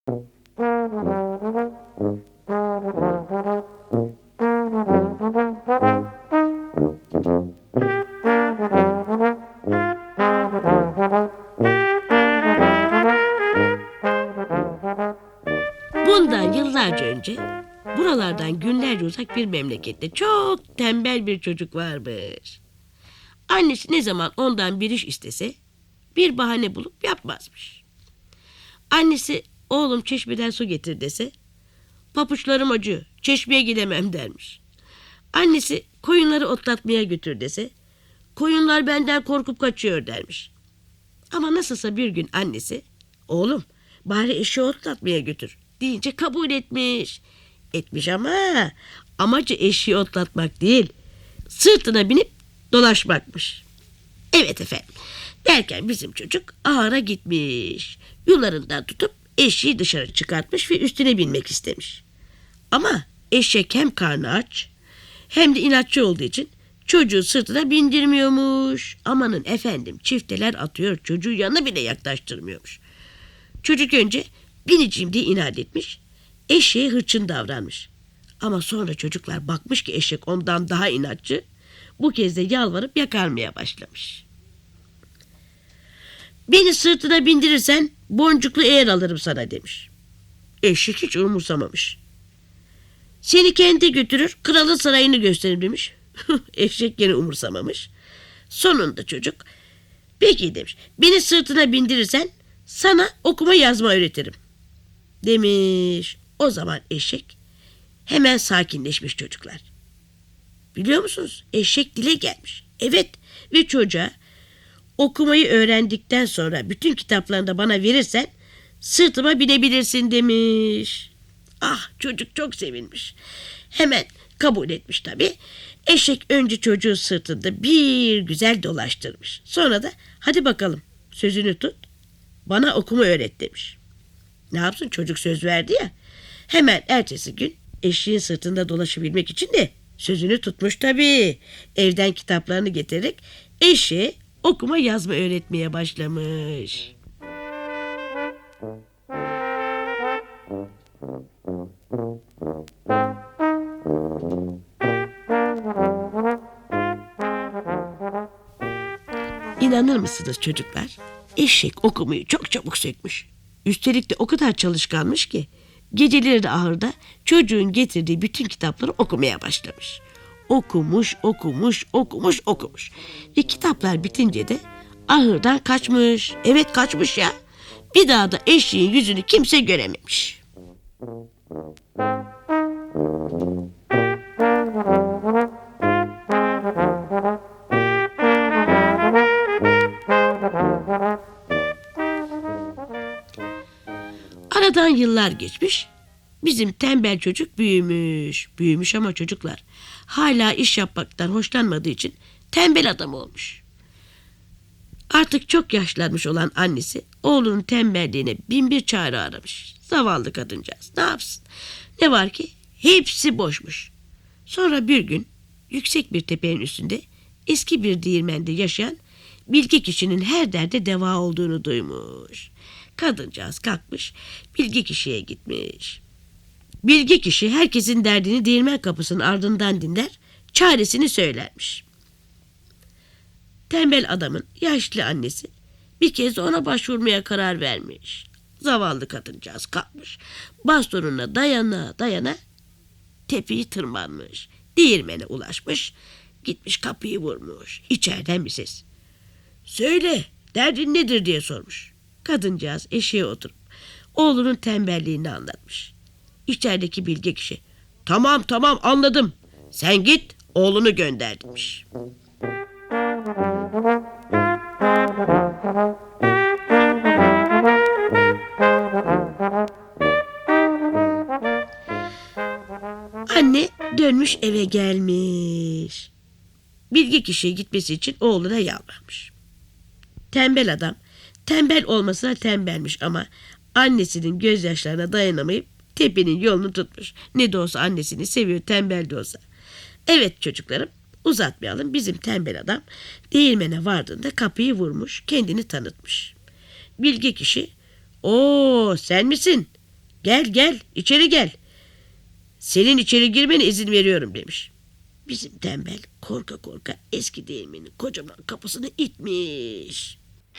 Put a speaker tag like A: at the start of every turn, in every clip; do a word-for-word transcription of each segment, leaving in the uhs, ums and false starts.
A: Bundan yıllarca önce buralardan günlerce uzak bir memlekette çok tembel bir çocuk varmış. Annesi ne zaman ondan bir iş istese bir bahane bulup yapmazmış. Annesi oğlum çeşmeden su getir dese papuçlarım acıyor, çeşmeye gidemem dermiş. Annesi koyunları otlatmaya götür dese koyunlar benden korkup kaçıyor dermiş. Ama nasılsa bir gün annesi oğlum bari eşeği otlatmaya götür deyince kabul etmiş. Etmiş ama amacı eşeği otlatmak değil, sırtına binip dolaşmakmış. Evet efendim, derken bizim çocuk ahıra gitmiş. Yularından tutup eşeği dışarı çıkartmış ve üstüne binmek istemiş. Ama eşek hem karnı aç hem de inatçı olduğu için çocuğu sırtına bindirmiyormuş. Amanın efendim, çifteler atıyor, çocuğu yanına bile yaklaştırmıyormuş. Çocuk önce bineceğim diye inat etmiş. Eşeğe hırçın davranmış. Ama sonra çocuklar bakmış ki eşek ondan daha inatçı. Bu kez de yalvarıp yakarmaya başlamış. Beni sırtına bindirirsen boncuklu eğer alırım sana demiş. Eşek hiç umursamamış. Seni kente götürür, kralın sarayını gösteririm demiş. Eşek gene umursamamış. Sonunda çocuk peki demiş. Beni sırtına bindirirsen sana okuma yazma öğretirim demiş. O zaman eşek hemen sakinleşmiş çocuklar. Biliyor musunuz? Eşek dile gelmiş. Evet, ve çocuğa okumayı öğrendikten sonra bütün kitaplarını da bana verirsen sırtıma binebilirsin demiş. Ah, çocuk çok sevinmiş. Hemen kabul etmiş tabii. Eşek önce çocuğu sırtında bir güzel dolaştırmış. Sonra da hadi bakalım sözünü tut, bana okuma öğret demiş. Ne yapsın, çocuk söz verdi ya. Hemen ertesi gün eşeğin sırtında dolaşabilmek için de sözünü tutmuş tabii. Evden kitaplarını getirerek eşeğe okuma yazma öğretmeye başlamış. İnanır mısınız çocuklar? Eşek okumayı çok çabuk sökmüş. Üstelik de o kadar çalışkanmış ki geceleri de ahırda çocuğun getirdiği bütün kitapları okumaya başlamış. Okumuş, okumuş, okumuş, okumuş. Ve kitaplar bitince de ahırdan kaçmış. Evet, kaçmış ya. Bir daha da eşeğin yüzünü kimse görememiş. Aradan yıllar geçmiş. Bizim tembel çocuk büyümüş. Büyümüş ama çocuklar hala iş yapmaktan hoşlanmadığı için tembel adam olmuş. Artık çok yaşlanmış olan annesi oğlunun tembelliğine bin bir çare aramış. Zavallı kadıncağız ne yapsın? Ne var ki hepsi boşmuş. Sonra bir gün yüksek bir tepenin üstünde eski bir değirmende yaşayan bilge kişinin her derde deva olduğunu duymuş. Kadıncağız kalkmış, bilge kişiye gitmiş. Bilge kişi herkesin derdini değirmen kapısının ardından dinler, çaresini söylermiş. Tembel adamın yaşlı annesi bir kez de ona başvurmaya karar vermiş. Zavallı kadıncağız kalkmış, bastonuna dayana dayana tepeyi tırmanmış. Değirmene ulaşmış, gitmiş kapıyı vurmuş. İçeriden bir ses. Söyle, derdin nedir diye sormuş. Kadıncağız eşeğe oturup oğlunun tembelliğini anlatmış. İçerideki bilge kişi, tamam tamam anladım, sen git oğlunu gönder demiş. Anne dönmüş eve gelmiş. Bilge kişiye gitmesi için oğluna yalvarmış. Tembel adam tembel olmasına tembelmiş ama annesinin gözyaşlarına dayanamayıp tepenin yolunu tutmuş. Ne de olsa annesini seviyor, tembel de olsa. Evet çocuklarım, uzatmayalım, bizim tembel adam değirmene vardığında kapıyı vurmuş, kendini tanıtmış. Bilge kişi, "Oo sen misin? Gel gel içeri gel. Senin içeri girmene izin veriyorum demiş. Bizim tembel korka korka eski değirmenin kocaman kapısını itmiş.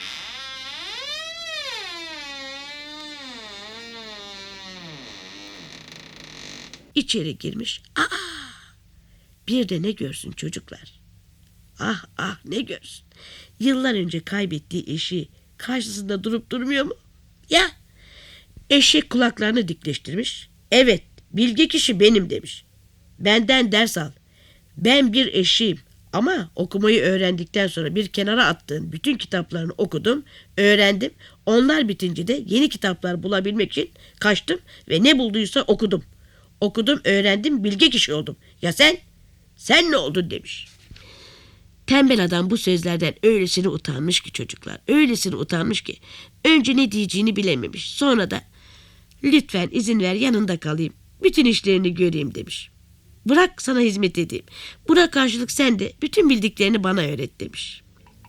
A: İçeri girmiş. Aa! Bir de ne görsün çocuklar. Ah ah ne görsün. Yıllar önce kaybettiği eşi karşısında durup durmuyor mu? Ya eşek kulaklarını dikleştirmiş. Evet bilge kişi benim demiş. Benden ders al. Ben bir eşeğim ama okumayı öğrendikten sonra bir kenara attığın bütün kitaplarını okudum, öğrendim. Onlar bitince de yeni kitaplar bulabilmek için kaçtım ve ne bulduysa okudum. Okudum, öğrendim, bilge kişi oldum. Ya sen? Sen ne oldun demiş. Tembel adam bu sözlerden öylesine utanmış ki çocuklar. Öylesine utanmış ki. Önce ne diyeceğini bilememiş. Sonra da lütfen izin ver yanında kalayım. Bütün işlerini göreyim demiş. Bırak sana hizmet edeyim. Buna karşılık sen de bütün bildiklerini bana öğret demiş.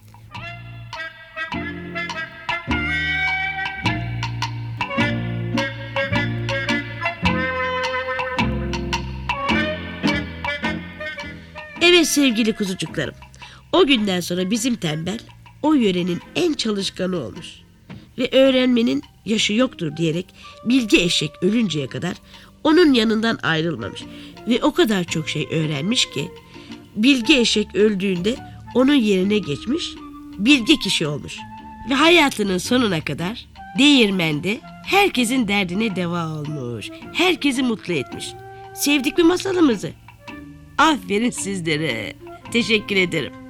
A: Evet sevgili kuzucuklarım. O günden sonra bizim tembel o yörenin en çalışkanı olmuş. Ve öğrenmenin yaşı yoktur diyerek bilge eşek ölünceye kadar onun yanından ayrılmamış. Ve o kadar çok şey öğrenmiş ki bilge eşek öldüğünde onun yerine geçmiş, bilge kişi olmuş. Ve hayatının sonuna kadar değirmende herkesin derdine deva olmuş. Herkesi mutlu etmiş. Sevdik mi masalımızı? Aferin sizlere. Teşekkür ederim.